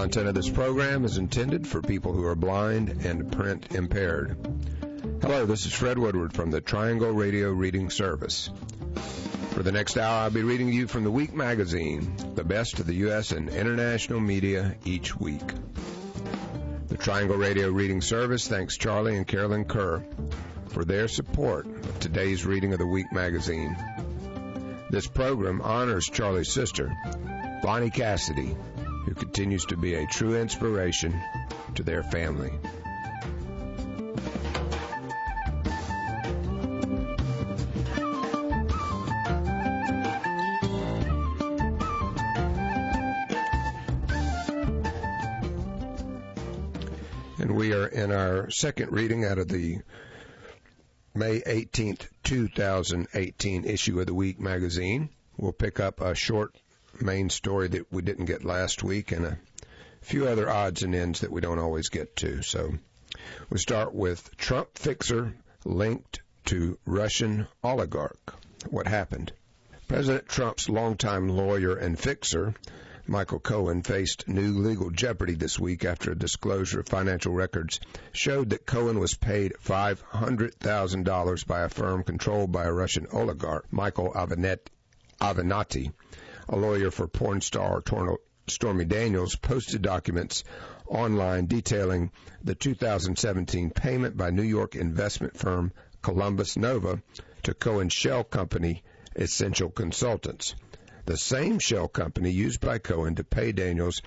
content of this program is intended for people who are blind and print impaired. Hello, this is Fred Woodward from the Triangle Radio Reading Service. For the next hour, I'll be reading to you from the Week magazine, the best of the U.S. and international media each week. The Triangle Radio Reading Service thanks Charlie and Carolyn Kerr for their support of today's reading of the Week magazine. This program honors Charlie's sister, Bonnie Cassidy, who continues to be a true inspiration to their family. And we are in our second reading out of the May 18th, 2018 issue of the Week magazine. We'll pick up a short main story that we didn't get last week and a few other odds and ends that we don't always get to. So we start with Trump fixer linked to Russian oligarch. What happened? President Trump's longtime lawyer and fixer, Michael Cohen, faced new legal jeopardy this week after a disclosure of financial records showed that Cohen was paid $500,000 by a firm controlled by a Russian oligarch, Michael Avenatti. A lawyer for porn star Stormy Daniels posted documents online detailing the 2017 payment by New York investment firm Columbus Nova to Cohen's shell company, Essential Consultants. The same shell company used by Cohen to pay Daniels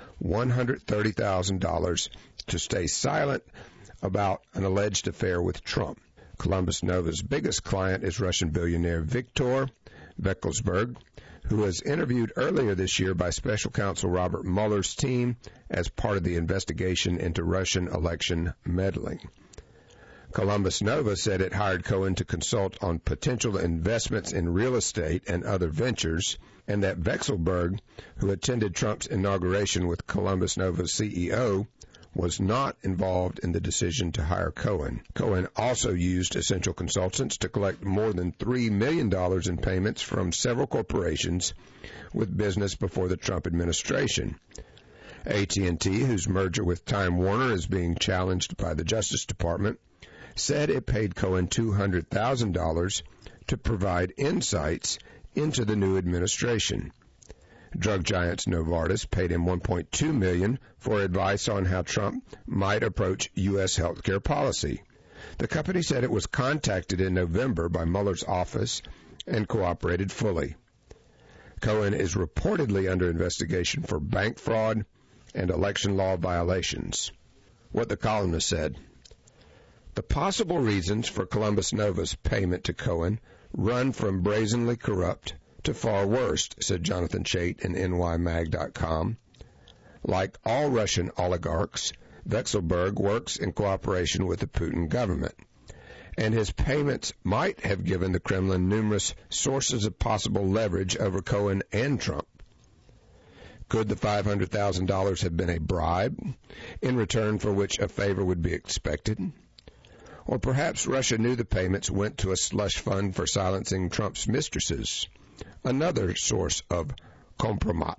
$130,000 to stay silent about an alleged affair with Trump. Columbus Nova's biggest client is Russian billionaire Viktor Vekselberg, who was interviewed earlier this year by special counsel Robert Mueller's team as part of the investigation into Russian election meddling. Columbus Nova said it hired Cohen to consult on potential investments in real estate and other ventures, and that Vekselberg, who attended Trump's inauguration with Columbus Nova's CEO, was not involved in the decision to hire Cohen. Cohen also used Essential Consultants to collect more than $3 million in payments from several corporations with business before the Trump administration. AT&T, whose merger with Time Warner is being challenged by the Justice Department, said it paid Cohen $200,000 to provide insights into the new administration. Drug giant Novartis paid him $1.2 million for advice on how Trump might approach U.S. healthcare policy. The company said it was contacted in November by Mueller's office and cooperated fully. Cohen is reportedly under investigation for bank fraud and election law violations. What the columnist said: the possible reasons for Columbus Nova's payment to Cohen run from brazenly corrupt to far worse, said Jonathan Chait in NYMag.com. Like all Russian oligarchs, Vekselberg works in cooperation with the Putin government, and his payments might have given the Kremlin numerous sources of possible leverage over Cohen and Trump. Could the $500,000 have been a bribe, in return for which a favor would be expected? Or perhaps Russia knew the payments went to a slush fund for silencing Trump's mistresses, another source of compromat.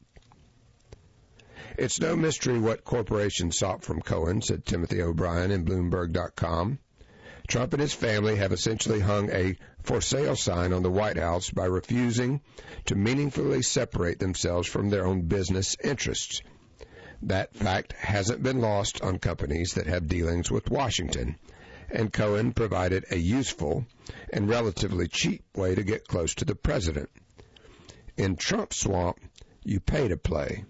It's no mystery what corporations sought from Cohen, said Timothy O'Brien in Bloomberg.com. Trump and his family have essentially hung a for sale sign on the White House by refusing to meaningfully separate themselves from their own business interests. That fact hasn't been lost on companies that have dealings with Washington, and Cohen provided a useful and relatively cheap way to get close to the president. In Trump's swamp, you pay to play.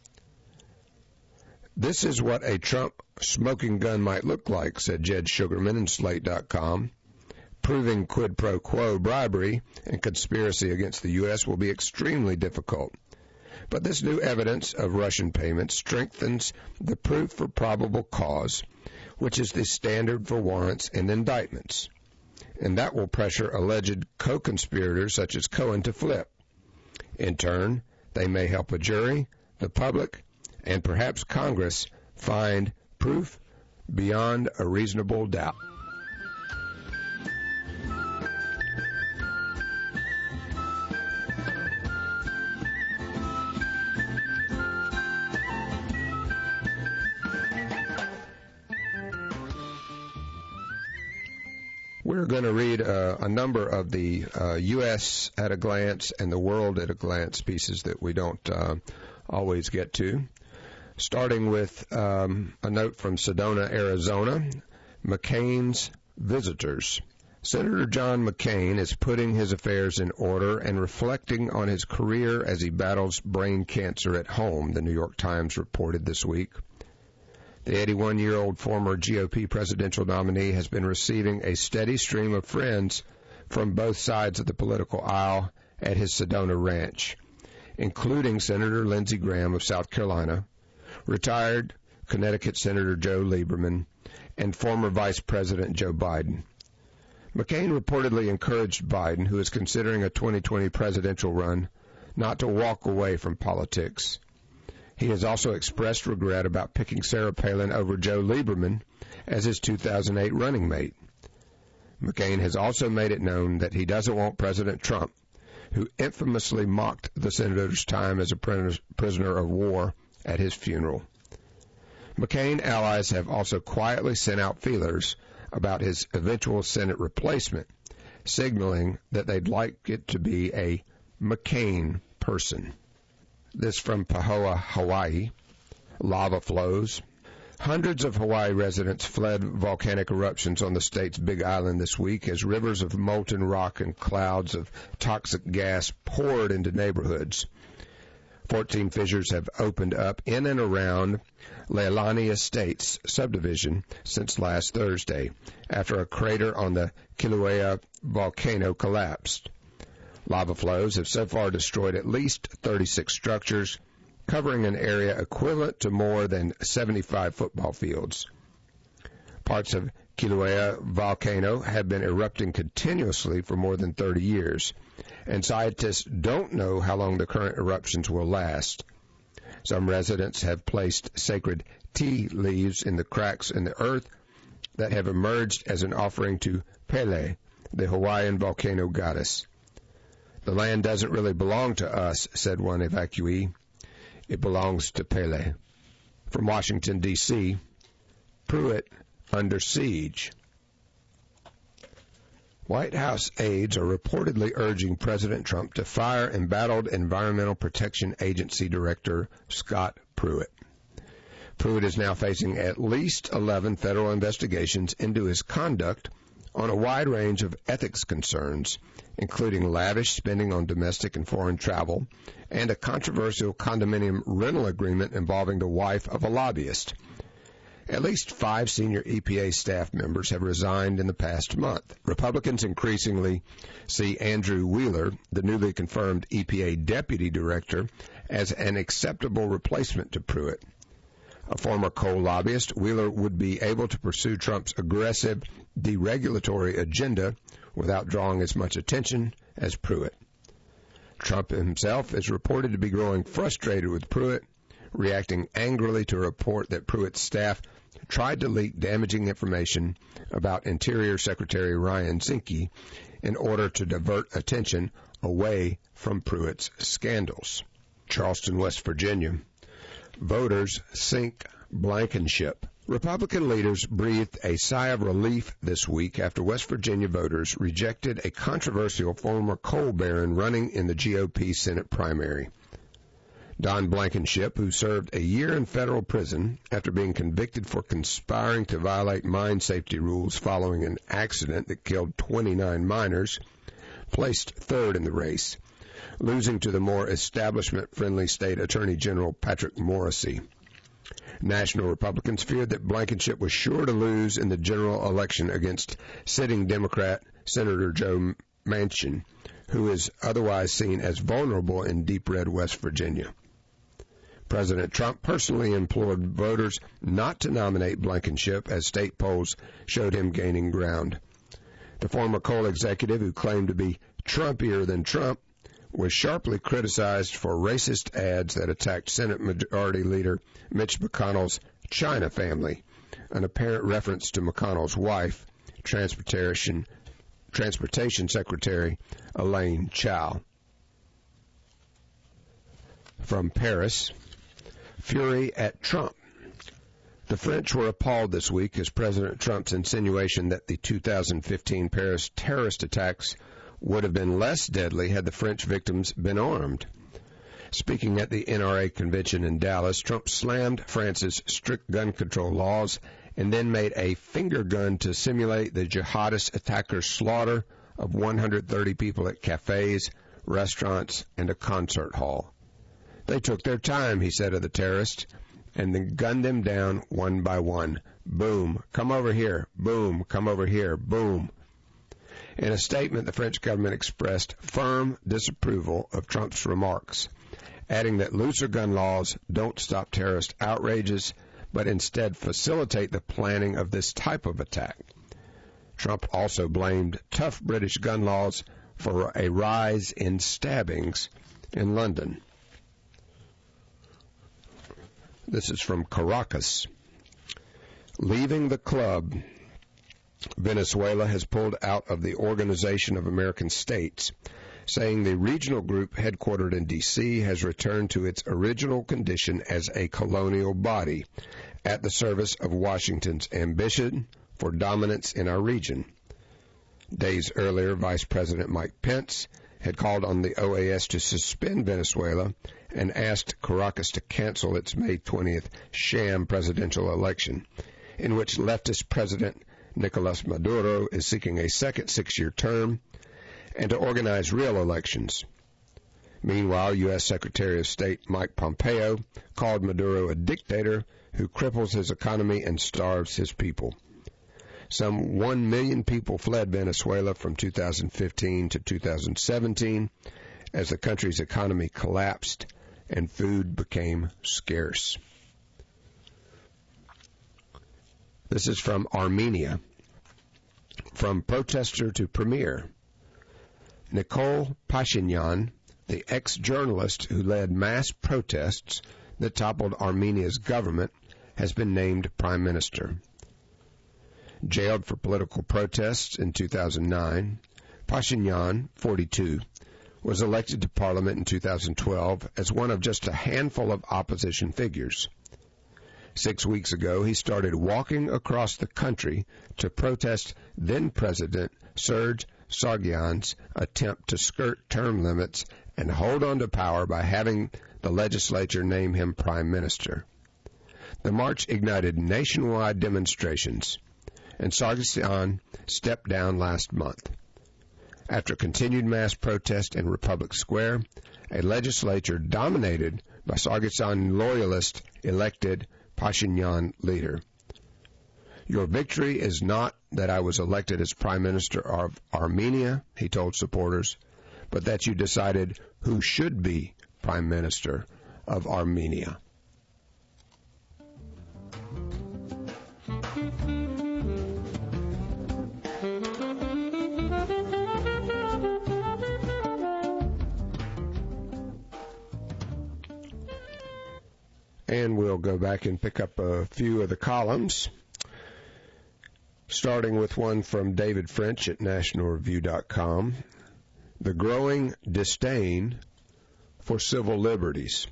This is what a Trump smoking gun might look like, said Jed Sugarman in Slate.com. Proving quid pro quo bribery and conspiracy against the U.S. will be extremely difficult. But this new evidence of Russian payments strengthens the proof for probable cause, which is the standard for warrants and indictments. And that will pressure alleged co-conspirators such as Cohen to flip. In turn, they may help a jury, the public, and perhaps Congress find proof beyond a reasonable doubt. We're going to read a number of the U.S. at a glance and the world at a glance pieces that we don't always get to. Starting with a note from Sedona, Arizona, McCain's visitors. Senator John McCain is putting his affairs in order and reflecting on his career as he battles brain cancer at home, the New York Times reported this week. The 81-year-old former GOP presidential nominee has been receiving a steady stream of friends from both sides of the political aisle at his Sedona ranch, including Senator Lindsey Graham of South Carolina, retired Connecticut Senator Joe Lieberman, and former Vice President Joe Biden. McCain reportedly encouraged Biden, who is considering a 2020 presidential run, not to walk away from politics. He has also expressed regret about picking Sarah Palin over Joe Lieberman as his 2008 running mate. McCain has also made it known that he doesn't want President Trump, who infamously mocked the senator's time as a prisoner of war, at his funeral. McCain allies have also quietly sent out feelers about his eventual Senate replacement, signaling that they'd like it to be a McCain person. This from Pahoa, Hawaii. Lava flows. Hundreds of Hawaii residents fled volcanic eruptions on the state's Big Island this week as rivers of molten rock and clouds of toxic gas poured into neighborhoods. 14 fissures have opened up in and around Leilani Estates subdivision since last Thursday, after a crater on the Kilauea volcano collapsed. Lava flows have so far destroyed at least 36 structures, covering an area equivalent to more than 75 football fields. Parts of Kilauea volcano have been erupting continuously for more than 30 years, and scientists don't know how long the current eruptions will last. Some residents have placed sacred tea leaves in the cracks in the earth that have emerged as an offering to Pele, the Hawaiian volcano goddess. The land doesn't really belong to us, said one evacuee. It belongs to Pele. From Washington, D.C., Pruitt under siege. White House aides are reportedly urging President Trump to fire embattled Environmental Protection Agency Director Scott Pruitt. Pruitt is now facing at least 11 federal investigations into his conduct on a wide range of ethics concerns, including lavish spending on domestic and foreign travel and a controversial condominium rental agreement involving the wife of a lobbyist. At least 5 senior EPA staff members have resigned in the past month. Republicans increasingly see Andrew Wheeler, the newly confirmed EPA deputy director, as an acceptable replacement to Pruitt. A former coal lobbyist, Wheeler would be able to pursue Trump's aggressive deregulatory agenda without drawing as much attention as Pruitt. Trump himself is reported to be growing frustrated with Pruitt, reacting angrily to a report that Pruitt's staff tried to leak damaging information about Interior Secretary Ryan Zinke in order to divert attention away from Pruitt's scandals. Charleston, West Virginia. Voters sink Blankenship. Republican leaders breathed a sigh of relief this week after West Virginia voters rejected a controversial former coal baron running in the GOP Senate primary. Don Blankenship, who served a year in federal prison after being convicted for conspiring to violate mine safety rules following an accident that killed 29 miners, placed third in the race, losing to the more establishment-friendly state attorney general Patrick Morrisey. National Republicans feared that Blankenship was sure to lose in the general election against sitting Democrat Senator Joe Manchin, who is otherwise seen as vulnerable in deep red West Virginia. President Trump personally implored voters not to nominate Blankenship as state polls showed him gaining ground. The former coal executive, who claimed to be Trumpier than Trump, was sharply criticized for racist ads that attacked Senate Majority Leader Mitch McConnell's China family, an apparent reference to McConnell's wife, Transportation Secretary Elaine Chao. From Paris, fury at Trump. The French were appalled this week as President Trump's insinuation that the 2015 Paris terrorist attacks would have been less deadly had the French victims been armed. Speaking at the NRA convention in Dallas, Trump slammed France's strict gun control laws and then made a finger gun to simulate the jihadist attackers' slaughter of 130 people at cafes, restaurants, and a concert hall. They took their time, he said of the terrorists, and then gunned them down one by one. Boom, come over here. Boom, come over here. Boom. In a statement, the French government expressed firm disapproval of Trump's remarks, adding that looser gun laws don't stop terrorist outrages, but instead facilitate the planning of this type of attack. Trump also blamed tough British gun laws for a rise in stabbings in London. This is from Caracas. Leaving the club, Venezuela has pulled out of the Organization of American States, saying the regional group headquartered in D.C. has returned to its original condition as a colonial body at the service of Washington's ambition for dominance in our region. Days earlier, Vice President Mike Pence had called on the OAS to suspend Venezuela and asked Caracas to cancel its May 20th sham presidential election, in which leftist President Nicolas Maduro is seeking a second six-year term, and to organize real elections. Meanwhile, U.S. Secretary of State Mike Pompeo called Maduro a dictator who cripples his economy and starves his people. Some 1 million people fled Venezuela from 2015 to 2017 as the country's economy collapsed and food became scarce. This is from Armenia. From protester to premier. Nikol Pashinyan, the ex-journalist who led mass protests that toppled Armenia's government, has been named prime minister. Jailed for political protests in 2009, Pashinyan, 42, was elected to parliament in 2012 as one of just a handful of opposition figures. 6 weeks ago, he started walking across the country to protest then-President Serge Sargsyan's attempt to skirt term limits and hold on to power by having the legislature name him prime minister. The march ignited nationwide demonstrations, and Sargsyan stepped down last month. After continued mass protest in Republic Square, a legislature dominated by Sargsyan loyalists elected Pashinyan leader. Your victory is not that I was elected as Prime Minister of Armenia, he told supporters, but that you decided who should be Prime Minister of Armenia. And we'll go back and pick up a few of the columns, starting with one from David French at nationalreview.com. The growing disdain for civil liberties.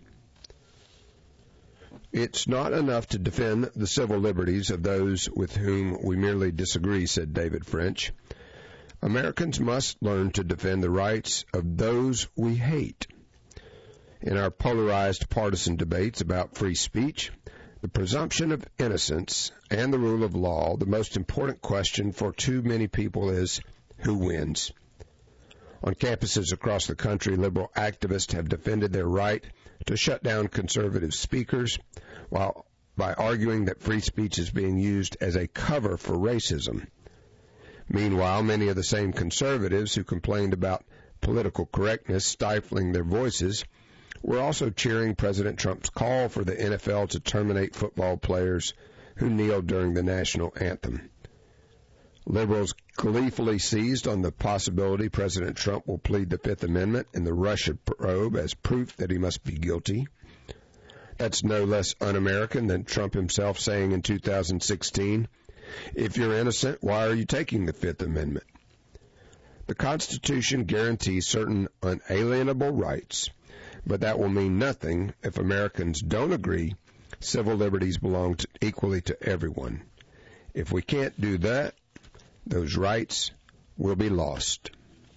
It's not enough to defend the civil liberties of those with whom we merely disagree, said David French. Americans must learn to defend the rights of those we hate. In our polarized partisan debates about free speech, the presumption of innocence, and the rule of law, the most important question for too many people is who wins. On campuses across the country, liberal activists have defended their right to shut down conservative speakers while by arguing that free speech is being used as a cover for racism. Meanwhile, many of the same conservatives who complained about political correctness stifling their voices were also cheering President Trump's call for the NFL to terminate football players who kneeled during the national anthem. Liberals gleefully seized on the possibility President Trump will plead the Fifth Amendment in the Russia probe as proof that he must be guilty. That's no less un-American than Trump himself saying in 2016, "If you're innocent, why are you taking the Fifth Amendment?" The Constitution guarantees certain unalienable rights, but that will mean nothing if Americans don't agree civil liberties belong equally to everyone. If we can't do that, those rights will be lost.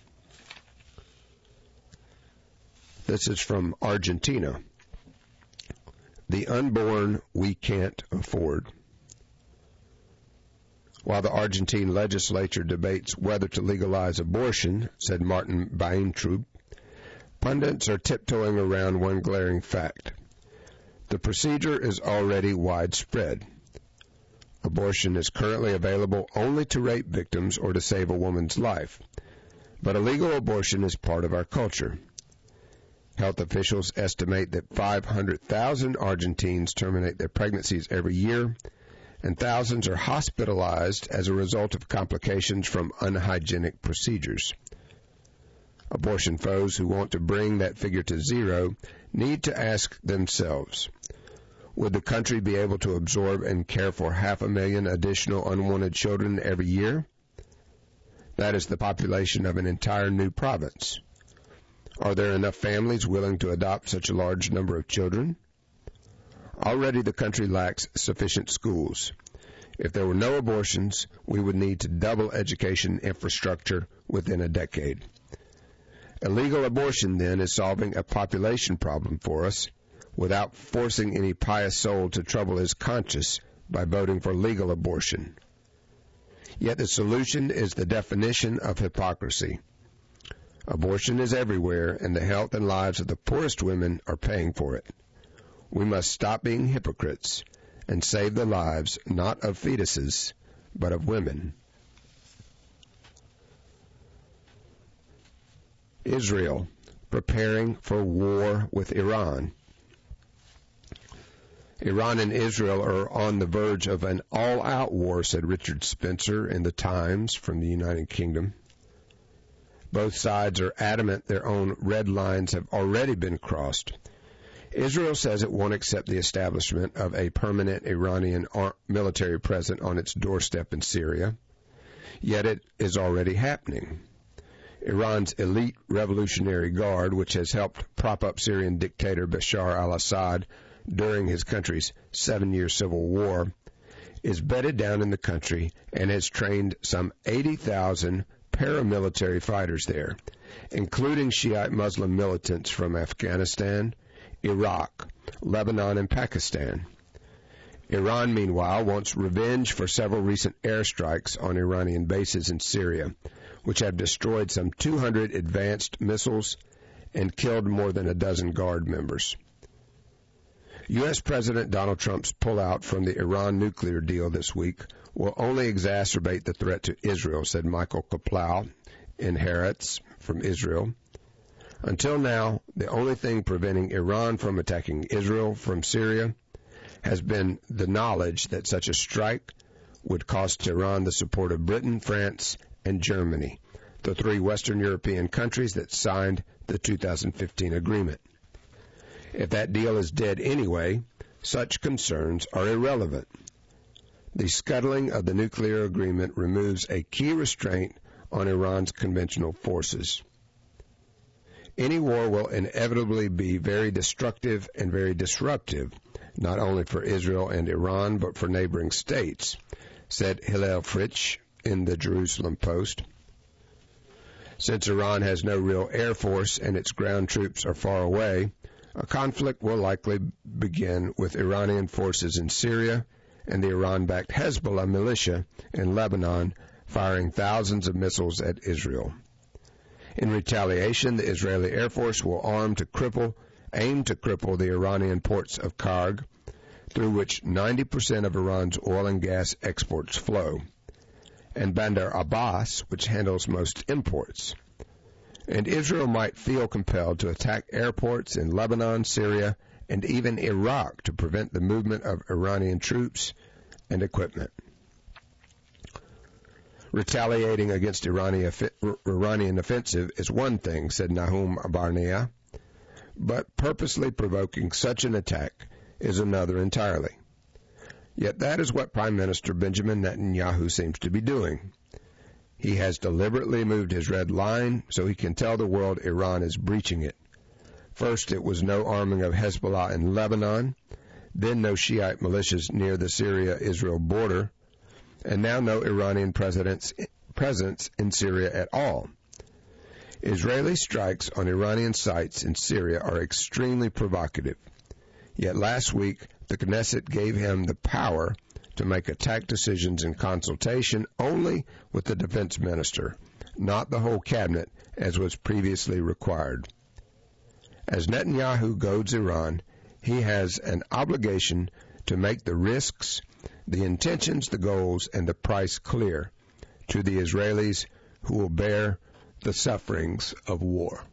This is from Argentina. The unborn we can't afford. While the Argentine legislature debates whether to legalize abortion, said Martin Weintraub, pundits are tiptoeing around one glaring fact. The procedure is already widespread. Abortion is currently available only to rape victims or to save a woman's life, but illegal abortion is part of our culture. Health officials estimate that 500,000 Argentines terminate their pregnancies every year, and thousands are hospitalized as a result of complications from unhygienic procedures. Abortion foes who want to bring that figure to zero need to ask themselves, would the country be able to absorb and care for 500,000 additional unwanted children every year? That is the population of an entire new province. Are there enough families willing to adopt such a large number of children? Already the country lacks sufficient schools. If there were no abortions, we would need to double education infrastructure within a decade. Illegal abortion, then, is solving a population problem for us without forcing any pious soul to trouble his conscience by voting for legal abortion. Yet the solution is the definition of hypocrisy. Abortion is everywhere, and the health and lives of the poorest women are paying for it. We must stop being hypocrites and save the lives not of fetuses, but of women. Israel, preparing for war with Iran. Iran and Israel are on the verge of an all-out war, said Richard Spencer in The Times from the United Kingdom. Both sides are adamant their own red lines have already been crossed. Israel says it won't accept the establishment of a permanent Iranian military presence on its doorstep in Syria, yet it is already happening. Iran's elite Revolutionary Guard, which has helped prop up Syrian dictator Bashar al-Assad during his country's 7-year civil war, is bedded down in the country and has trained some 80,000 paramilitary fighters there, including Shiite Muslim militants from Afghanistan, Iraq, Lebanon, and Pakistan. Iran, meanwhile, wants revenge for several recent airstrikes on Iranian bases in Syria, which have destroyed some 200 advanced missiles and killed more than a dozen Guard members. U.S. President Donald Trump's pullout from the Iran nuclear deal this week will only exacerbate the threat to Israel, said Michael Kaplow in Haaretz from Israel. Until now, the only thing preventing Iran from attacking Israel from Syria has been the knowledge that such a strike would cost Tehran the support of Britain, France, and Germany, the 3 Western European countries that signed the 2015 agreement. If that deal is dead anyway, such concerns are irrelevant. The scuttling of the nuclear agreement removes a key restraint on Iran's conventional forces. Any war will inevitably be very destructive and very disruptive, not only for Israel and Iran, but for neighboring states, said Hillel Fritsch in the Jerusalem Post. Since Iran has no real air force and its ground troops are far away, a conflict will likely begin with Iranian forces in Syria and the Iran-backed Hezbollah militia in Lebanon firing thousands of missiles at Israel. In retaliation, the Israeli Air Force will aim to cripple the Iranian ports of Karg, through which 90% of Iran's oil and gas exports flow, and Bandar Abbas, which handles most imports. And Israel might feel compelled to attack airports in Lebanon, Syria, and even Iraq to prevent the movement of Iranian troops and equipment. Retaliating against Iranian offensive is one thing, said Nahum Barnea, but purposely provoking such an attack is another entirely. Yet that is what Prime Minister Benjamin Netanyahu seems to be doing. He has deliberately moved his red line so he can tell the world Iran is breaching it. First, it was no arming of Hezbollah in Lebanon. then no Shiite militias near the Syria-Israel border, and now no Iranian presence in Syria at all. Israeli strikes on Iranian sites in Syria are extremely provocative. Yet last week, the Knesset gave him the power to make attack decisions in consultation only with the defense minister, not the whole cabinet, as was previously required. As Netanyahu goads Iran, he has an obligation to make the risks, the intentions, the goals, and the price clear to the Israelis who will bear the sufferings of war.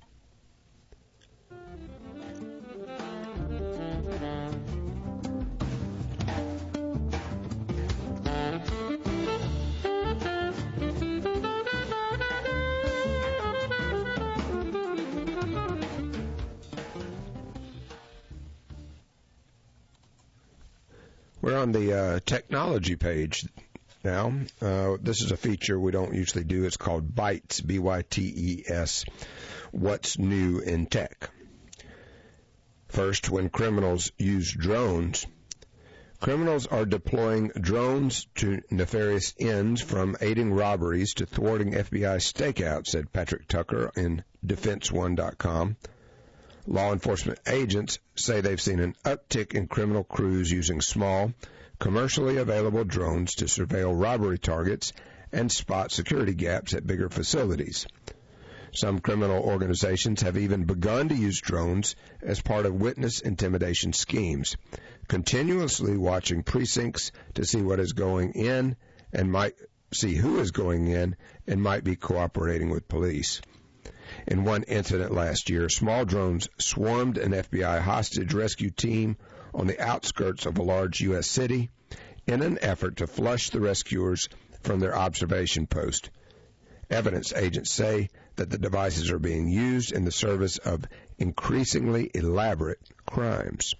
We're on the technology page now. This is a feature we don't usually do. It's called Bytes, B-Y-T-E-S, What's New in Tech. First, when criminals use drones. Criminals are deploying drones to nefarious ends, from aiding robberies to thwarting FBI stakeouts, said Patrick Tucker in DefenseOne.com. Law enforcement agents say they've seen an uptick in criminal crews using small, commercially available drones to surveil robbery targets and spot security gaps at bigger facilities. Some criminal organizations have even begun to use drones as part of witness intimidation schemes, continuously watching precincts to see what is going in and might see who is going in and might be cooperating with police. In one incident last year, small drones swarmed an FBI hostage rescue team on the outskirts of a large U.S. city in an effort to flush the rescuers from their observation post. Evidence agents say that the devices are being used in the service of increasingly elaborate crimes.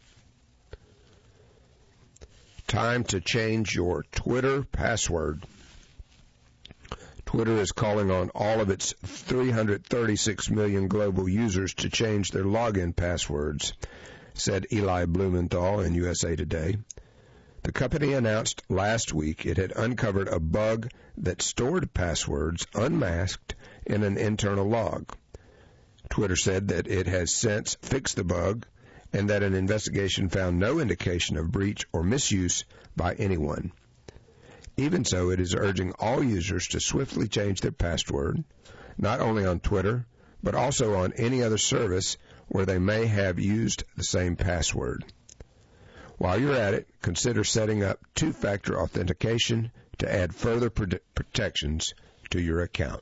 Time to change your Twitter password. Twitter is calling on all of its 336 million global users to change their login passwords, said Eli Blumenthal in USA Today. The company announced last week it had uncovered a bug that stored passwords unmasked in an internal log. Twitter said that it has since fixed the bug and that an investigation found no indication of breach or misuse by anyone. Even so, it is urging all users to swiftly change their password, not only on Twitter, but also on any other service where they may have used the same password. While you're at it, consider setting up two-factor authentication to add further protections to your account.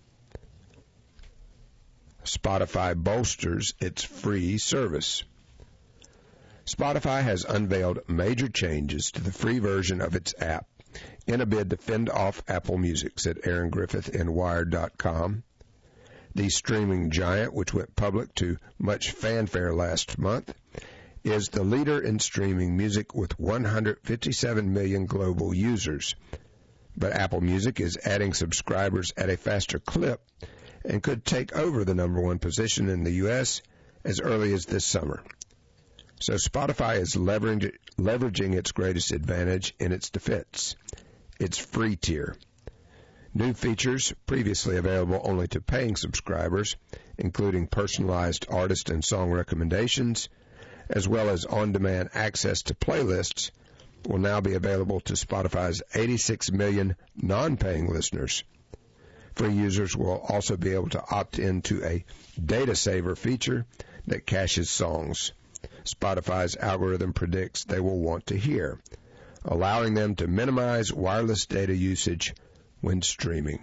Spotify bolsters its free service. Spotify has unveiled major changes to the free version of its app in a bid to fend off Apple Music, said Aaron Griffith in Wired.com. The streaming giant, which went public to much fanfare last month, is the leader in streaming music with 157 million global users. But Apple Music is adding subscribers at a faster clip and could take over the number one position in the U.S. as early as this summer. So Spotify is leveraging its greatest advantage in its defense, its free tier. New features previously available only to paying subscribers, including personalized artist and song recommendations, as well as on-demand access to playlists, will now be available to Spotify's 86 million non-paying listeners. Free users will also be able to opt into a data saver feature that caches songs Spotify's algorithm predicts they will want to hear, allowing them to minimize wireless data usage when streaming.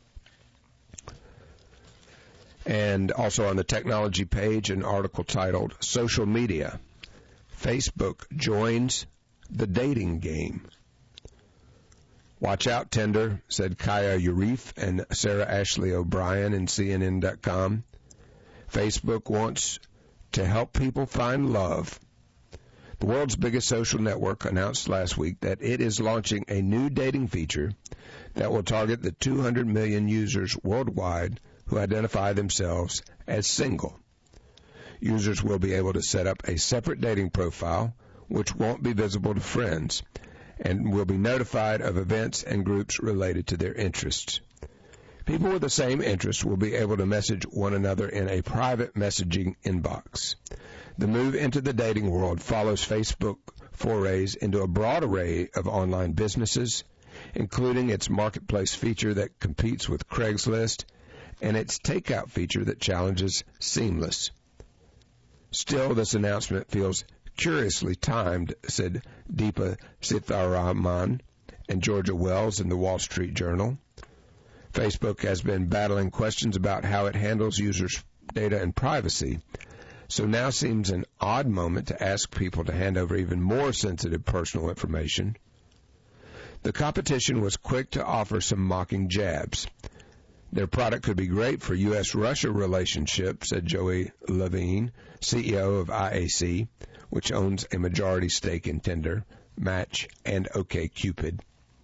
And also on the technology page, an article titled Social Media. Facebook joins the dating game. Watch out, Tinder, said Kaya Urif and Sarah Ashley O'Brien in CNN.com. Facebook wants to help people find love. The world's biggest social network announced last week that it is launching a new dating feature that will target the 200 million users worldwide who identify themselves as single. Users will be able to set up a separate dating profile which won't be visible to friends, and will be notified of events and groups related to their interests. People with the same interests will be able to message one another in a private messaging inbox. The move into the dating world follows Facebook forays into a broad array of online businesses, including its marketplace feature that competes with Craigslist and its takeout feature that challenges Seamless. Still, this announcement feels curiously timed, said Deepa Sitharaman and Georgia Wells in the Wall Street Journal. Facebook has been battling questions about how it handles users' data and privacy, so now seems an odd moment to ask people to hand over even more sensitive personal information. The competition was quick to offer some mocking jabs. Their product could be great for U.S.-Russia relationship, said Joey Levine, CEO of IAC, which owns a majority stake in Tinder, Match, and OkCupid.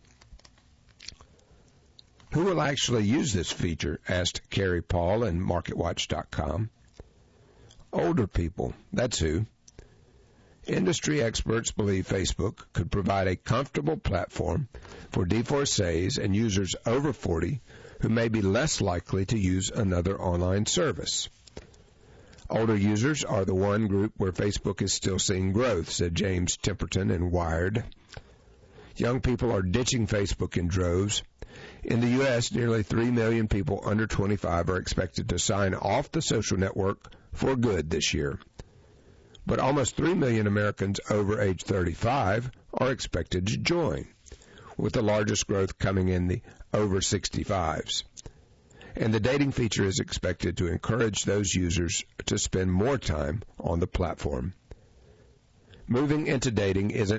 Who will actually use this feature? Asked Carrie Paul in MarketWatch.com. Older people, that's who. Industry experts believe Facebook could provide a comfortable platform for divorcees and users over 40 who may be less likely to use another online service. Older users are the one group where Facebook is still seeing growth, said James Temperton in Wired. Young people are ditching Facebook in droves. In the U.S., nearly 3 million people under 25 are expected to sign off the social network for good this year. But almost 3 million Americans over age 35 are expected to join, with the largest growth coming in the over 65s. And the dating feature is expected to encourage those users to spend more time on the platform. Moving into dating isn't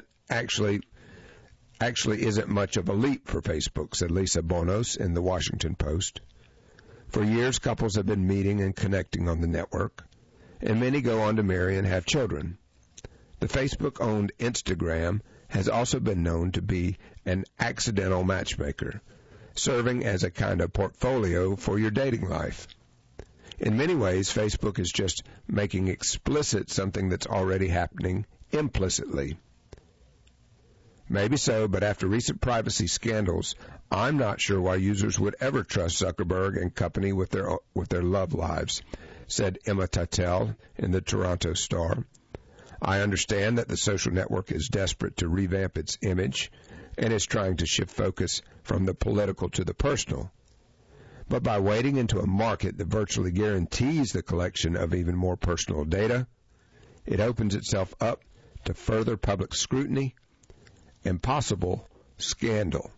much of a leap for Facebook, said Lisa Bonos in the Washington Post. For years, couples have been meeting and connecting on the network, and many go on to marry and have children. The Facebook-owned Instagram has also been known to be an accidental matchmaker, serving as a kind of portfolio for your dating life. In many ways, Facebook is just making explicit something that's already happening implicitly. Maybe so, but after recent privacy scandals, I'm not sure why users would ever trust Zuckerberg and company with their love lives, said Emma Titel in the Toronto Star. I understand that the social network is desperate to revamp its image and is trying to shift focus from the political to the personal. But by wading into a market that virtually guarantees the collection of even more personal data, it opens itself up to further public scrutiny and possible scandal.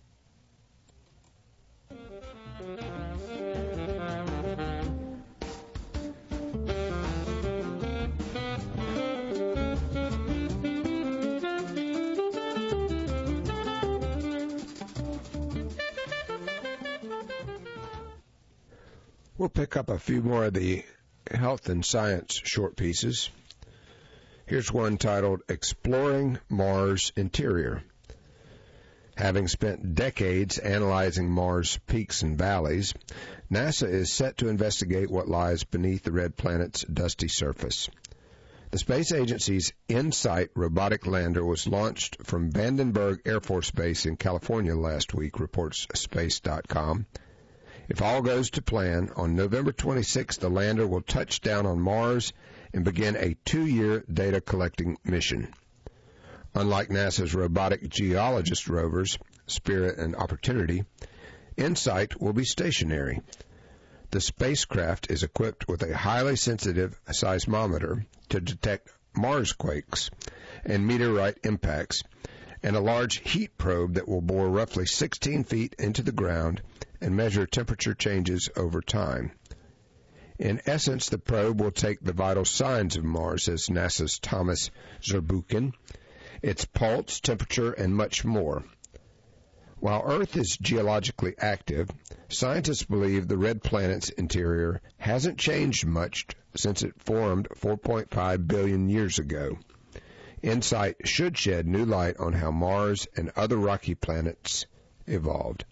We'll pick up a few more of the health and science short pieces. Here's one titled Exploring Mars Interior. Having spent decades analyzing Mars' peaks and valleys, NASA is set to investigate what lies beneath the red planet's dusty surface. The space agency's InSight robotic lander was launched from Vandenberg Air Force Base in California last week, reports Space.com. If all goes to plan, on November 26, the lander will touch down on Mars and begin a 2-year data collecting mission. Unlike NASA's robotic geologist rovers, Spirit and Opportunity, InSight will be stationary. The spacecraft is equipped with a highly sensitive seismometer to detect Marsquakes and meteorite impacts, and a large heat probe that will bore roughly 16 feet into the ground and measure temperature changes over time. In essence, the probe will take the vital signs of Mars, says NASA's Thomas Zurbuchen, its pulse, temperature, and much more. While Earth is geologically active, scientists believe the red planet's interior hasn't changed much since it formed 4.5 billion years ago. InSight should shed new light on how Mars and other rocky planets evolved.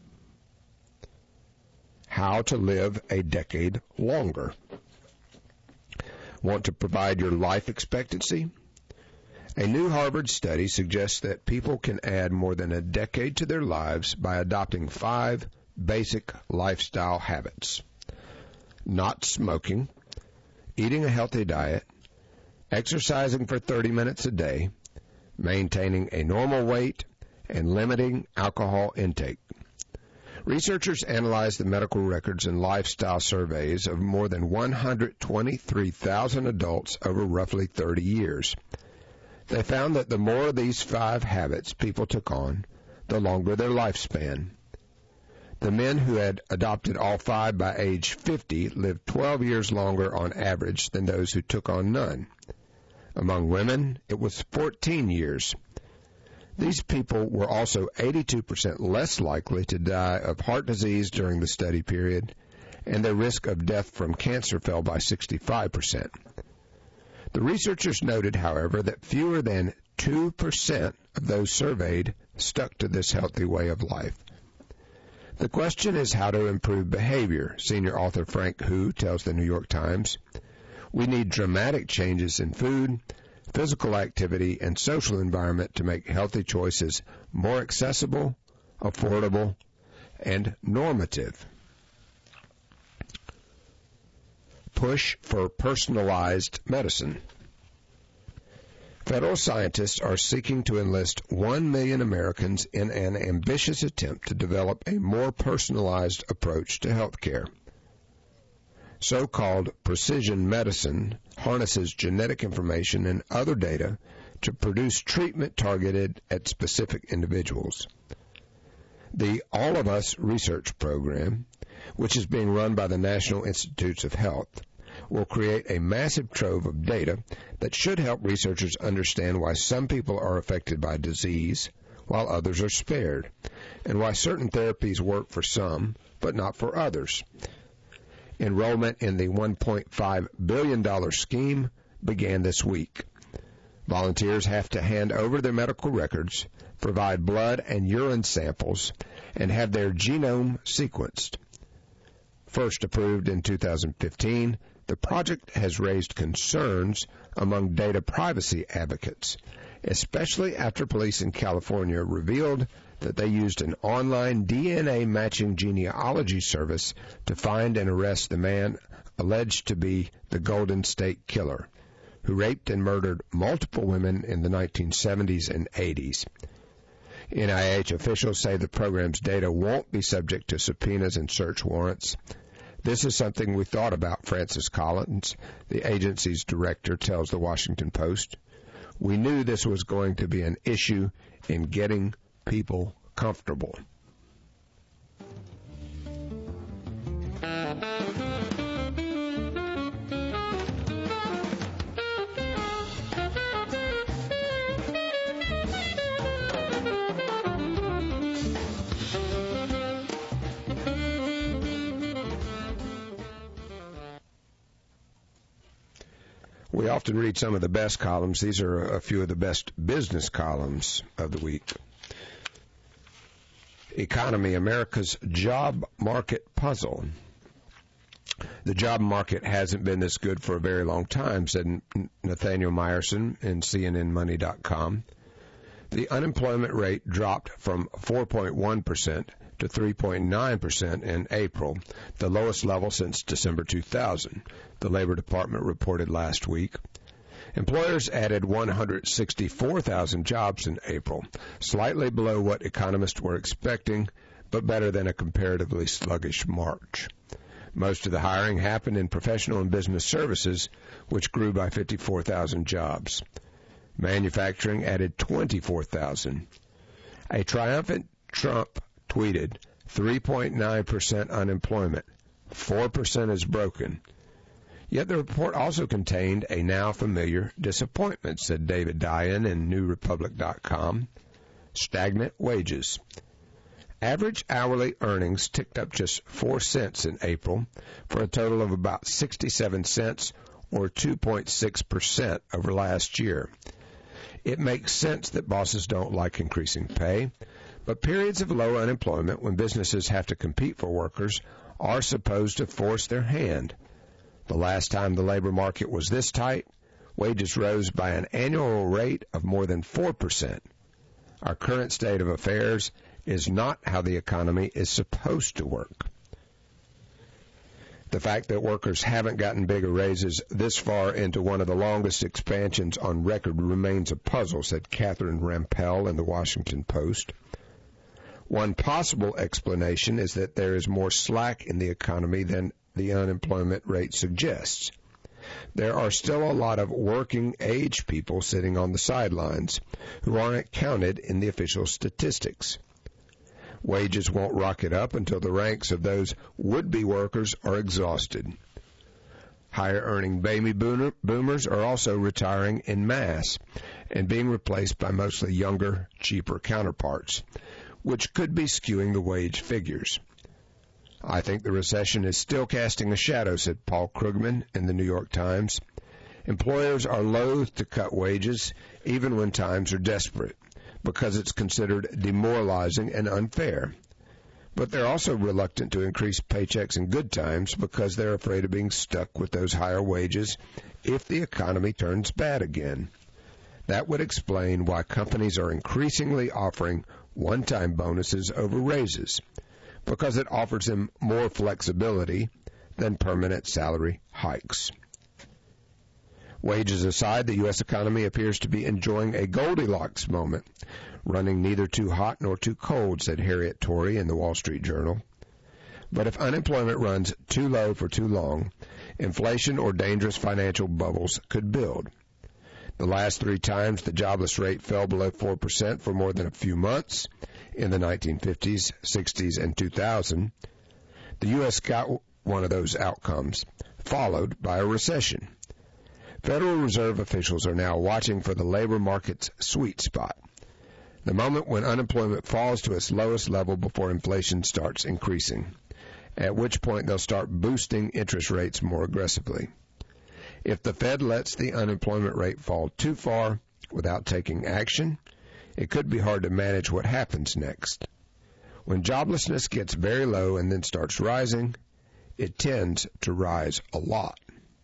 How to live a decade longer. Want to provide your life expectancy? A new Harvard study suggests that people can add more than a decade to their lives by adopting 5 basic lifestyle habits: not smoking, eating a healthy diet, exercising for 30 minutes a day, maintaining a normal weight, and limiting alcohol intake. Researchers analyzed the medical records and lifestyle surveys of more than 123,000 adults over roughly 30 years. They found that the more of these 5 habits people took on, the longer their lifespan. The men who had adopted all 5 by age 50 lived 12 years longer on average than those who took on none. Among women, it was 14 years. These people were also 82% less likely to die of heart disease during the study period, and their risk of death from cancer fell by 65%. The researchers noted, however, that fewer than 2% of those surveyed stuck to this healthy way of life. The question is how to improve behavior, senior author Frank Hu tells the New York Times. We need dramatic changes in food, physical activity, and social environment to make healthy choices more accessible, affordable, and normative. Push for personalized medicine. Federal scientists are seeking to enlist 1 million Americans in an ambitious attempt to develop a more personalized approach to health care. So-called precision medicine harnesses genetic information and other data to produce treatment targeted at specific individuals. The All of Us research program, which is being run by the National Institutes of Health, will create a massive trove of data that should help researchers understand why some people are affected by disease while others are spared, and why certain therapies work for some but not for others. Enrollment in the $1.5 billion scheme began this week. Volunteers have to hand over their medical records, provide blood and urine samples, and have their genome sequenced. First approved in 2015, the project has raised concerns among data privacy advocates, especially after police in California revealed that they used an online DNA matching genealogy service to find and arrest the man alleged to be the Golden State Killer, who raped and murdered multiple women in the 1970s and 80s. NIH officials say the program's data won't be subject to subpoenas and search warrants. This is something we thought about, Francis Collins, the agency's director, tells the Washington Post. We knew this was going to be an issue in getting people comfortable. We often read some of the best columns. These are a few of the best business columns of the week. Economy, America's job market puzzle. The job market hasn't been this good for a very long time, said Nathaniel Meyerson in CNNMoney.com. The unemployment rate dropped from 4.1% to 3.9% in April, the lowest level since December 2000, the Labor Department reported last week. Employers added 164,000 jobs in April, slightly below what economists were expecting, but better than a comparatively sluggish March. Most of the hiring happened in professional and business services, which grew by 54,000 jobs. Manufacturing added 24,000. A triumphant Trump tweeted, 3.9% unemployment. 4% is broken. Yet the report also contained a now familiar disappointment, said David Dian in NewRepublic.com. Stagnant wages. Average hourly earnings ticked up just 4 cents in April for a total of about 67 cents or 2.6% over last year. It makes sense that bosses don't like increasing pay, but periods of low unemployment when businesses have to compete for workers are supposed to force their hand. The last time the labor market was this tight Wages rose by an annual rate of more than 4%. Our current state of affairs is not how the economy is supposed to work. The fact that workers haven't gotten bigger raises this far into one of the longest expansions on record remains a puzzle, said Catherine Rampell in the Washington Post. One possible explanation is that there is more slack in the economy than the unemployment rate suggests. There are still a lot of working age people sitting on the sidelines who aren't counted in the official statistics. Wages won't rocket up until the ranks of those would-be workers are exhausted. Higher-earning baby boomers are also retiring en masse and being replaced by mostly younger, cheaper counterparts, which could be skewing the wage figures. I think the recession is still casting a shadow, said Paul Krugman in the New York Times. Employers are loath to cut wages even when times are desperate, because it's considered demoralizing and unfair. But they're also reluctant to increase paychecks in good times because they're afraid of being stuck with those higher wages if the economy turns bad again. That would explain why companies are increasingly offering one-time bonuses over raises, because it offers them more flexibility than permanent salary hikes. Wages aside, the U.S. economy appears to be enjoying a Goldilocks moment, running neither too hot nor too cold, said Harriet Torrey in the Wall Street Journal. But if unemployment runs too low for too long, inflation or dangerous financial bubbles could build. The last 3 times the jobless rate fell below 4% for more than a few months, in the 1950s, 60s, and 2000, the U.S. got one of those outcomes, followed by a recession. Federal Reserve officials are now watching for the labor market's sweet spot, the moment when unemployment falls to its lowest level before inflation starts increasing, at which point they'll start boosting interest rates more aggressively. If the Fed lets the unemployment rate fall too far without taking action, it could be hard to manage what happens next. When joblessness gets very low and then starts rising, it tends to rise a lot.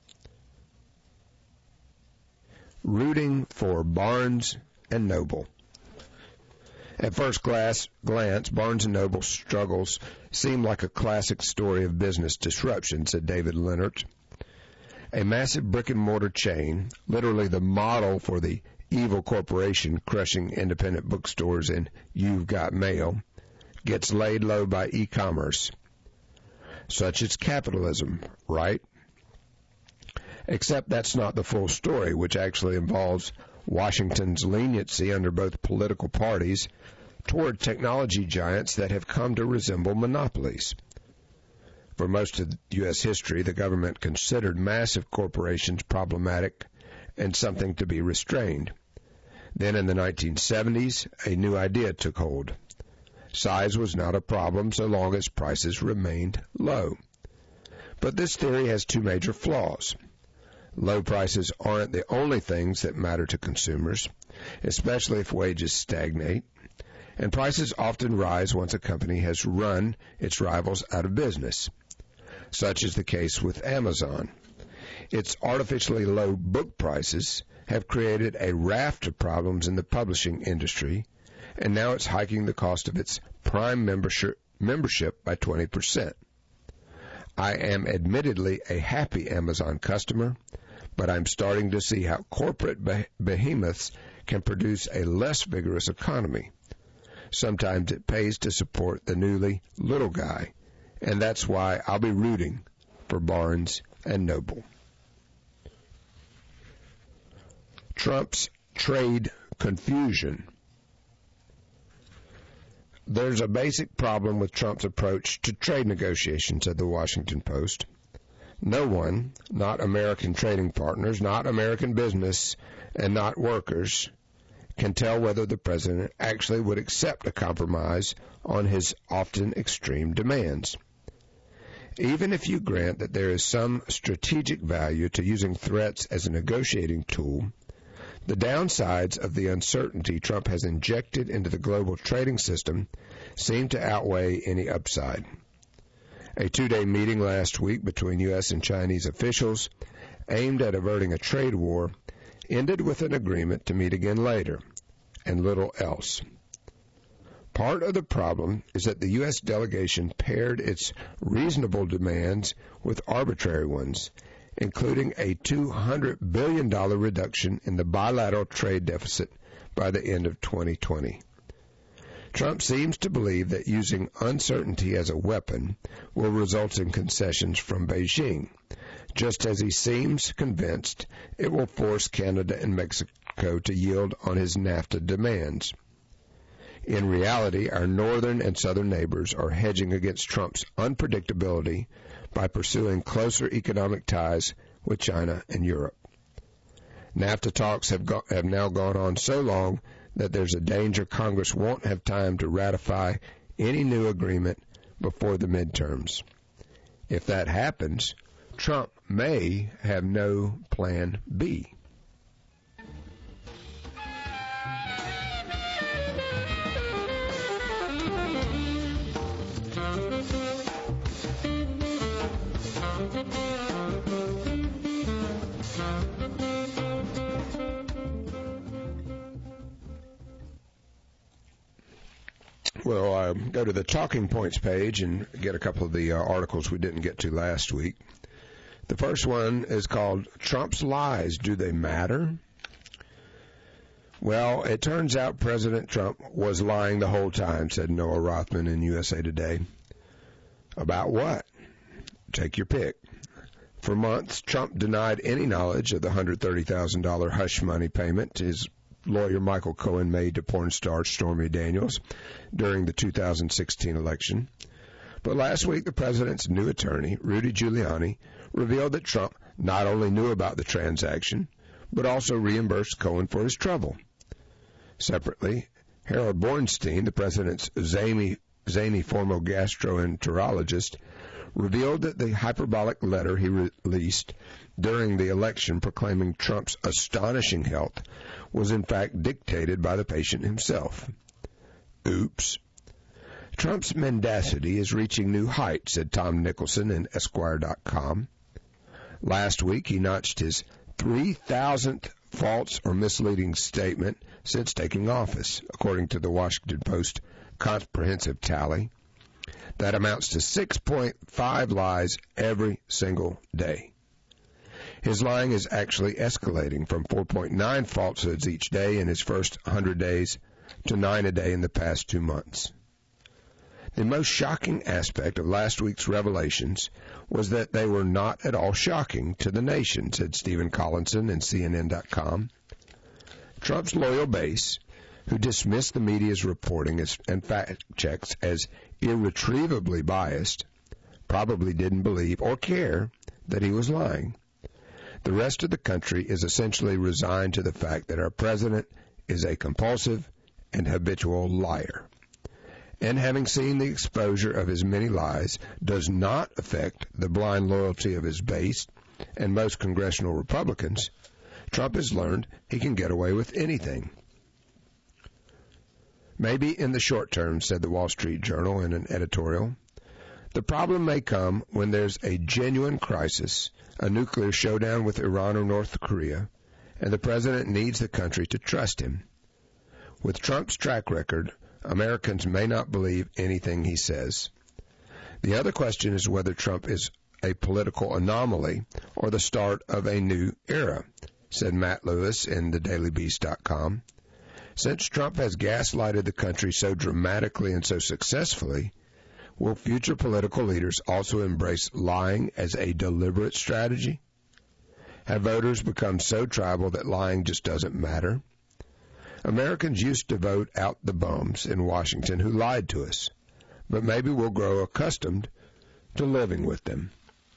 Rooting for Barnes & Noble. At first glance, Barnes & Noble's struggles seem like a classic story of business disruption, said David Leonard. A massive brick-and-mortar chain, literally the model for the evil corporation crushing independent bookstores and You've Got Mail, gets laid low by e-commerce. Such is capitalism, right? Except that's not the full story, which actually involves Washington's leniency under both political parties toward technology giants that have come to resemble monopolies. For most of U.S. history, the government considered massive corporations problematic and something to be restrained. Then in the 1970s, a new idea took hold. Size was not a problem so long as prices remained low. But this theory has 2 major flaws. Low prices aren't the only things that matter to consumers, especially if wages stagnate, and prices often rise once a company has run its rivals out of business. Such is the case with Amazon. Its artificially low book prices have created a raft of problems in the publishing industry, and now it's hiking the cost of its Prime membership by 20%. I am admittedly a happy Amazon customer, but I'm starting to see how corporate behemoths can produce a less vigorous economy. Sometimes it pays to support the newly little guy, and that's why I'll be rooting for Barnes & Noble. Trump's trade confusion. There's a basic problem with Trump's approach to trade negotiations, said the Washington Post. No one, not American trading partners, not American business, and not workers, can tell whether the president actually would accept a compromise on his often extreme demands. Even if you grant that there is some strategic value to using threats as a negotiating tool, the downsides of the uncertainty Trump has injected into the global trading system seem to outweigh any upside. A 2-day meeting last week between U.S. and Chinese officials aimed at averting a trade war ended with an agreement to meet again later, and little else. Part of the problem is that the U.S. delegation paired its reasonable demands with arbitrary ones, including a $200 billion reduction in the bilateral trade deficit by the end of 2020. Trump seems to believe that using uncertainty as a weapon will result in concessions from Beijing, just as he seems convinced it will force Canada and Mexico to yield on his NAFTA demands. In reality, our northern and southern neighbors are hedging against Trump's unpredictability by pursuing closer economic ties with China and Europe. NAFTA talks have now gone on so long that there's a danger Congress won't have time to ratify any new agreement before the midterms. If that happens, Trump may have no plan B. We'll go to the Talking Points page and get a couple of the articles we didn't get to last week. The first one is called Trump's Lies, Do They Matter? Well, it turns out President Trump was lying the whole time, said Noah Rothman in USA Today. About what? Take your pick. For months, Trump denied any knowledge of the $130,000 hush money payment his lawyer Michael Cohen made to porn star Stormy Daniels during the 2016 election. But last week, the president's new attorney, Rudy Giuliani, revealed that Trump not only knew about the transaction, but also reimbursed Cohen for his trouble. Separately, Harold Bornstein, the president's zany former gastroenterologist, revealed that the hyperbolic letter he released during the election proclaiming Trump's astonishing health was in fact dictated by the patient himself. Oops. Trump's mendacity is reaching new heights, said Tom Nicholson in Esquire.com. Last week, he notched his 3,000th false or misleading statement since taking office, according to the Washington Post comprehensive tally. That amounts to 6.5 lies every single day. His lying is actually escalating from 4.9 falsehoods each day in his first 100 days to 9 a day in the past 2 months. The most shocking aspect of last week's revelations was that they were not at all shocking to the nation, said Stephen Collinson in CNN.com. Trump's loyal base, who dismissed the media's reporting and fact checks as irretrievably biased, probably didn't believe or care that he was lying. The rest of the country is essentially resigned to the fact that our president is a compulsive and habitual liar. And having seen the exposure of his many lies does not affect the blind loyalty of his base and most congressional Republicans, Trump has learned he can get away with anything. Maybe in the short term, said the Wall Street Journal in an editorial. The problem may come when there's a genuine crisis, a nuclear showdown with Iran or North Korea, and the president needs the country to trust him. With Trump's track record, Americans may not believe anything he says. The other question is whether Trump is a political anomaly or the start of a new era, said Matt Lewis in thedailybeast.com. Since Trump has gaslighted the country so dramatically and so successfully, will future political leaders also embrace lying as a deliberate strategy? Have voters become so tribal that lying just doesn't matter? Americans used to vote out the bums in Washington who lied to us, but maybe we'll grow accustomed to living with them.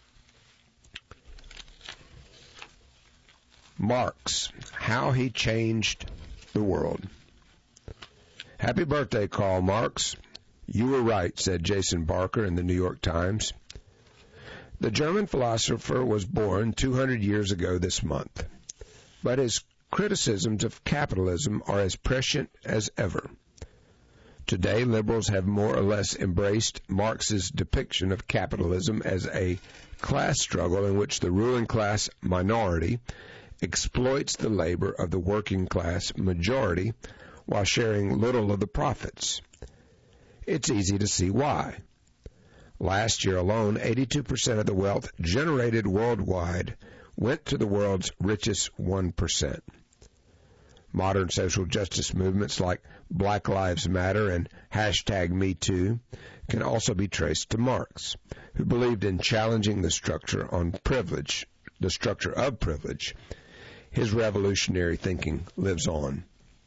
Marx, how he changed the world. Happy birthday, Karl Marx. You were right, said Jason Barker in the New York Times. The German philosopher was born 200 years ago this month, but his criticisms of capitalism are as prescient as ever. Today, liberals have more or less embraced Marx's depiction of capitalism as a class struggle in which the ruling class minority exploits the labor of the working class majority while sharing little of the profits. It's easy to see why. Last year alone, 82% of the wealth generated worldwide went to the world's richest 1%. Modern social justice movements like Black Lives Matter and #MeToo can also be traced to Marx, who believed in challenging the structure of privilege. His revolutionary thinking lives on.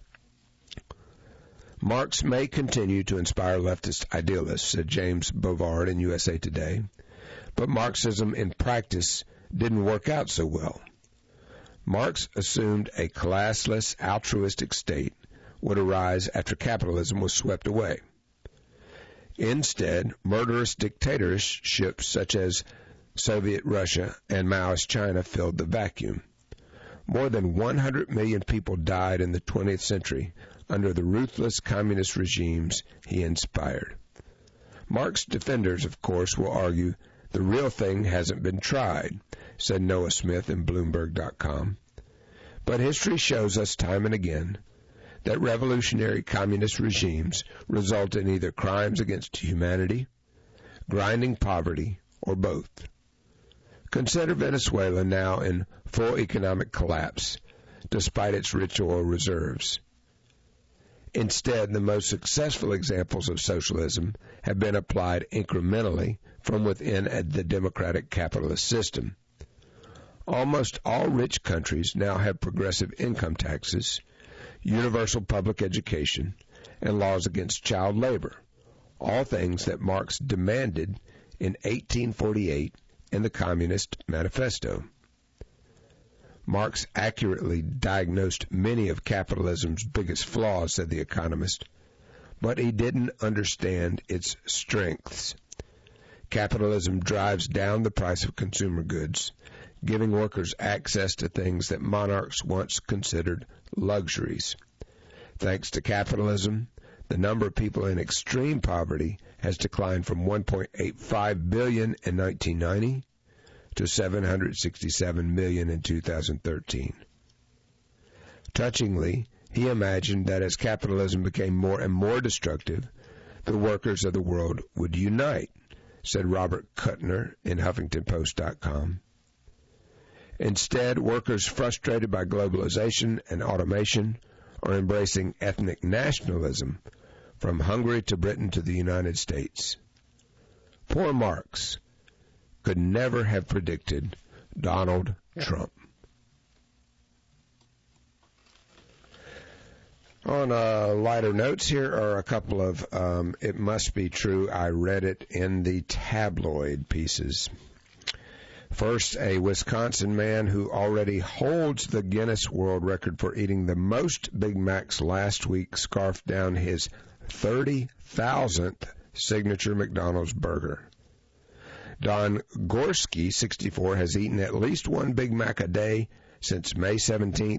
Marx may continue to inspire leftist idealists, said James Bovard in USA Today, but Marxism in practice didn't work out so well. Marx assumed a classless, altruistic state would arise after capitalism was swept away. Instead, murderous dictatorships such as Soviet Russia and Maoist China filled the vacuum. More than 100 million people died in the 20th century under the ruthless communist regimes he inspired. Marx's defenders, of course, will argue the real thing hasn't been tried, said Noah Smith in Bloomberg.com. But history shows us time and again that revolutionary communist regimes result in either crimes against humanity, grinding poverty, or both. Consider Venezuela now in full economic collapse, despite its rich oil reserves. Instead, the most successful examples of socialism have been applied incrementally from within the democratic capitalist system. Almost all rich countries now have progressive income taxes, universal public education, and laws against child labor, all things that Marx demanded in 1848 in the Communist Manifesto. Marx accurately diagnosed many of capitalism's biggest flaws, said The Economist, but he didn't understand its strengths. Capitalism drives down the price of consumer goods, giving workers access to things that monarchs once considered luxuries. Thanks to capitalism, the number of people in extreme poverty has declined from 1.85 billion in 1990 to 767 million in 2013. Touchingly, he imagined that as capitalism became more and more destructive, the workers of the world would unite, said Robert Kuttner in HuffingtonPost.com. Instead, workers frustrated by globalization and automation are embracing ethnic nationalism from Hungary to Britain to the United States. Poor Marx could never have predicted Donald Trump. On lighter notes, here are a couple of it must be true, I read it in the tabloid pieces. First, a Wisconsin man who already holds the Guinness World Record for eating the most Big Macs last week scarfed down his 30,000th signature McDonald's burger. Don Gorski, 64, has eaten at least one Big Mac a day since May 17,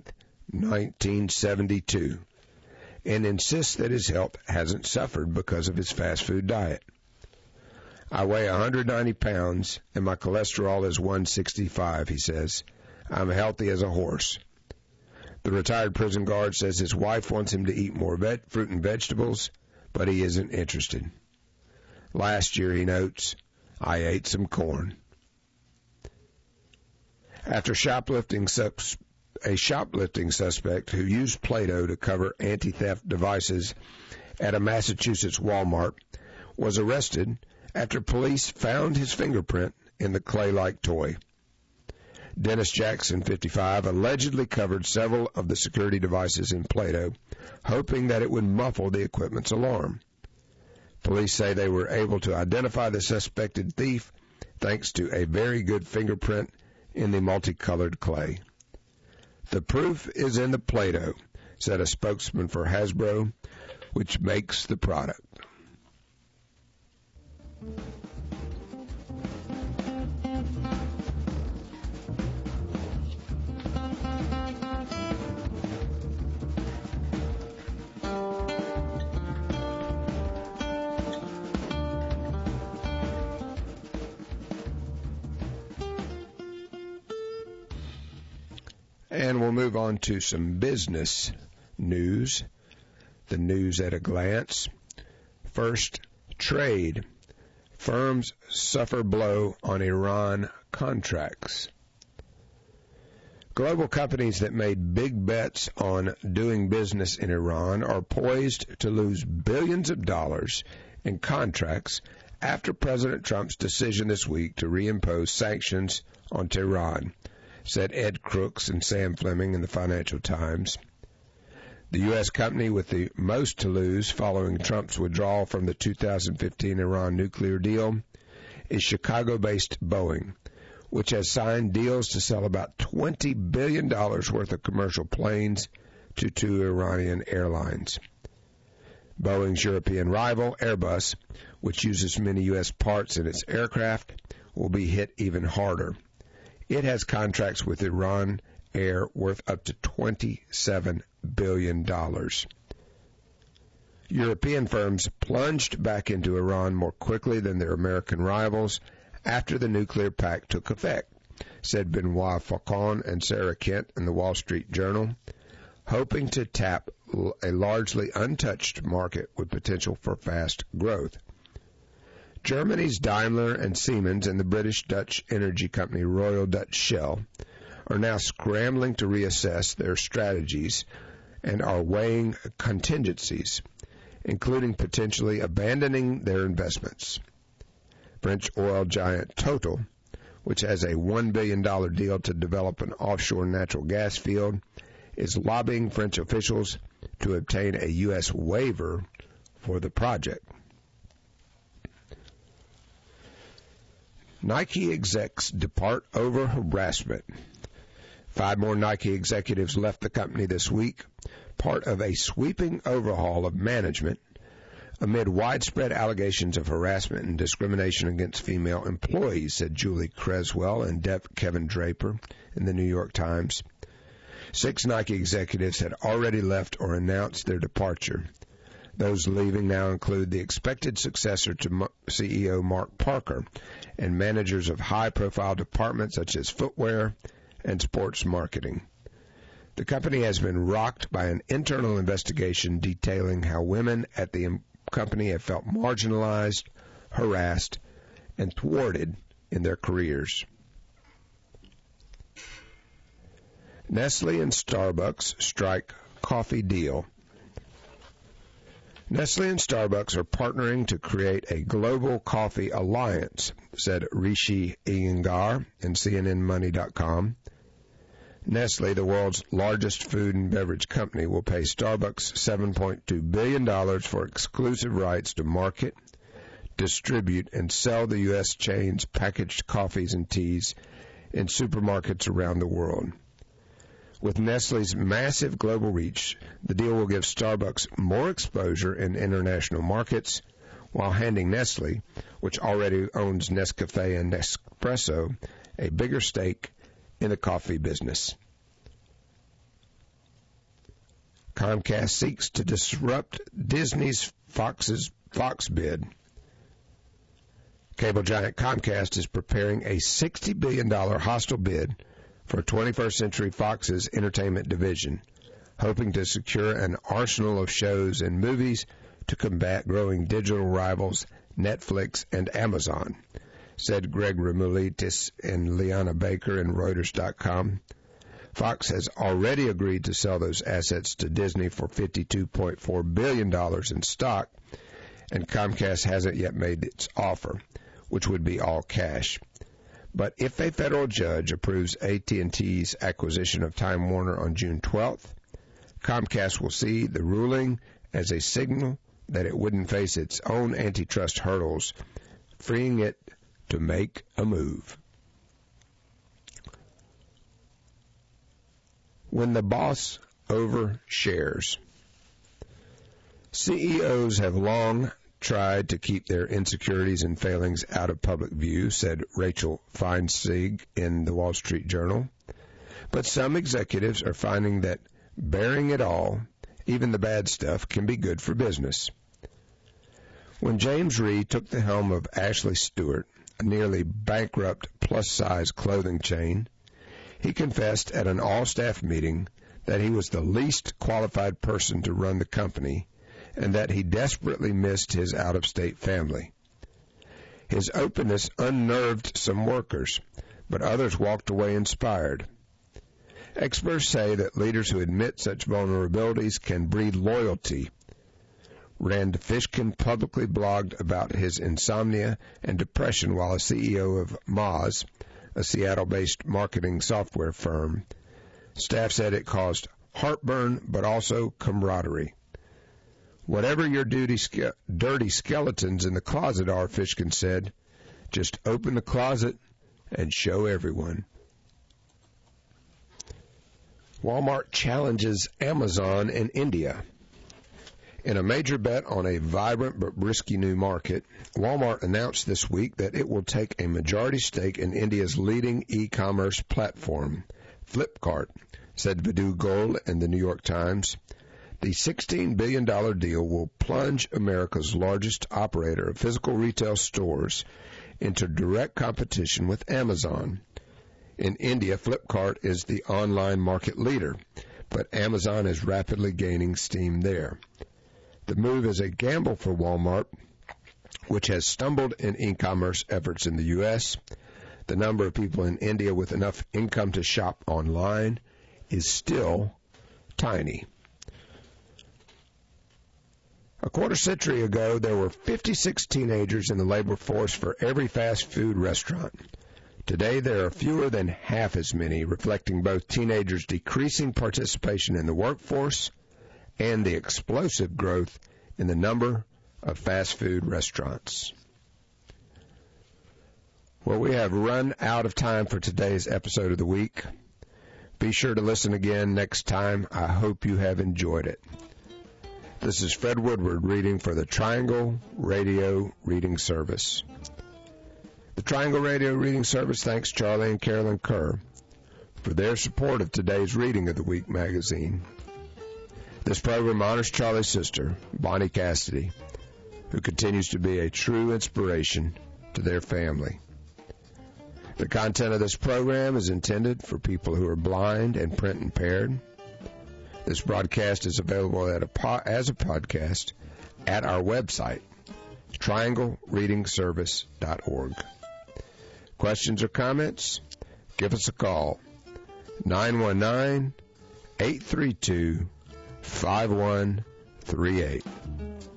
1972, and insists that his health hasn't suffered because of his fast food diet. I weigh 190 pounds, and my cholesterol is 165, he says. I'm healthy as a horse. The retired prison guard says his wife wants him to eat more fruit and vegetables, but he isn't interested. Last year, he notes, I ate some corn. After a shoplifting suspect who used Play-Doh to cover anti-theft devices at a Massachusetts Walmart was arrested after police found his fingerprint in the clay-like toy. Dennis Jackson, 55, allegedly covered several of the security devices in Play-Doh, hoping that it would muffle the equipment's alarm. Police say they were able to identify the suspected thief thanks to a very good fingerprint in the multicolored clay. The proof is in the Play-Doh, said a spokesman for Hasbro, which makes the product. And we'll move on to some business news. The news at a glance. First, trade. Firms suffer blow on Iran contracts. Global companies that made big bets on doing business in Iran are poised to lose billions of dollars in contracts after President Trump's decision this week to reimpose sanctions on Tehran, said Ed Crooks and Sam Fleming in the Financial Times. The U.S. company with the most to lose following Trump's withdrawal from the 2015 Iran nuclear deal is Chicago-based Boeing, which has signed deals to sell about $20 billion worth of commercial planes to two Iranian airlines. Boeing's European rival, Airbus, which uses many U.S. parts in its aircraft, will be hit even harder. It has contracts with Iran Air worth up to $27 billion. European firms plunged back into Iran more quickly than their American rivals after the nuclear pact took effect, said Benoit Faucon and Sarah Kent in the Wall Street Journal, hoping to tap a largely untouched market with potential for fast growth. Germany's Daimler and Siemens and the British-Dutch energy company Royal Dutch Shell are now scrambling to reassess their strategies and are weighing contingencies, including potentially abandoning their investments. French oil giant Total, which has a $1 billion deal to develop an offshore natural gas field, is lobbying French officials to obtain a U.S. waiver for the project. Nike execs depart over harassment. 5 more Nike executives left the company this week, part of a sweeping overhaul of management amid widespread allegations of harassment and discrimination against female employees, said Julie Creswell and Kevin Draper in the New York Times. 6 Nike executives had already left or announced their departure. Those leaving now include the expected successor to CEO Mark Parker and managers of high-profile departments such as footwear and sports marketing. The company has been rocked by an internal investigation detailing how women at the company have felt marginalized, harassed, and thwarted in their careers. Nestle and Starbucks strike coffee deal. Nestle and Starbucks are partnering to create a global coffee alliance, said Rishi Iyengar in CNNMoney.com. Nestle, the world's largest food and beverage company, will pay Starbucks $7.2 billion for exclusive rights to market, distribute, and sell the U.S. chain's packaged coffees and teas in supermarkets around the world. With Nestle's massive global reach, the deal will give Starbucks more exposure in international markets, while handing Nestle, which already owns Nescafe and Nespresso, a bigger stake in the coffee business. Comcast seeks to disrupt Disney's Fox bid. Cable giant Comcast is preparing a $60 billion hostile bid for 21st Century Fox's entertainment division, hoping to secure an arsenal of shows and movies to combat growing digital rivals Netflix and Amazon, said Greg Remoulitis and Liana Baker in Reuters.com. Fox has already agreed to sell those assets to Disney for $52.4 billion in stock, and Comcast hasn't yet made its offer, which would be all cash. But if a federal judge approves AT&T's acquisition of Time Warner on June 12th, Comcast will see the ruling as a signal that it wouldn't face its own antitrust hurdles, freeing it to make a move. When the boss overshares. CEOs have long tried to keep their insecurities and failings out of public view, said Rachel Feinstein in the Wall Street Journal. But some executives are finding that bearing it all, even the bad stuff, can be good for business. When James Reed took the helm of Ashley Stewart, a nearly bankrupt plus-size clothing chain, He confessed at an all-staff meeting that he was the least qualified person to run the company and that he desperately missed his out-of-state family. His openness unnerved some workers, but others walked away inspired. Experts say that leaders who admit such vulnerabilities can breed loyalty. Rand Fishkin publicly blogged about his insomnia and depression while a CEO of Moz, a Seattle-based marketing software firm. Staff said it caused heartburn, but also camaraderie. Whatever your dirty skeletons in the closet are, Fishkin said, just open the closet and show everyone. Walmart challenges Amazon in India. In a major bet on a vibrant but risky new market, Walmart announced this week that it will take a majority stake in India's leading e-commerce platform, Flipkart, said Vidhu Goel in the New York Times. The $16 billion deal will plunge America's largest operator of physical retail stores into direct competition with Amazon. In India, Flipkart is the online market leader, but Amazon is rapidly gaining steam there. The move is a gamble for Walmart, which has stumbled in e-commerce efforts in the U.S. The number of people in India with enough income to shop online is still tiny. A quarter century ago, there were 56 teenagers in the labor force for every fast food restaurant. Today, there are fewer than half as many, reflecting both teenagers' decreasing participation in the workforce and the explosive growth in the number of fast food restaurants. Well, we have run out of time for today's episode of the week. Be sure to listen again next time. I hope you have enjoyed it. This is Fred Woodward reading for the Triangle Radio Reading Service. The Triangle Radio Reading Service thanks Charlie and Carolyn Kerr for their support of today's Reading of the Week magazine. This program honors Charlie's sister, Bonnie Cassidy, who continues to be a true inspiration to their family. The content of this program is intended for people who are blind and print impaired. This broadcast is available as a podcast at our website, trianglereadingservice.org. Questions or comments? Give us a call, 919-832-5138.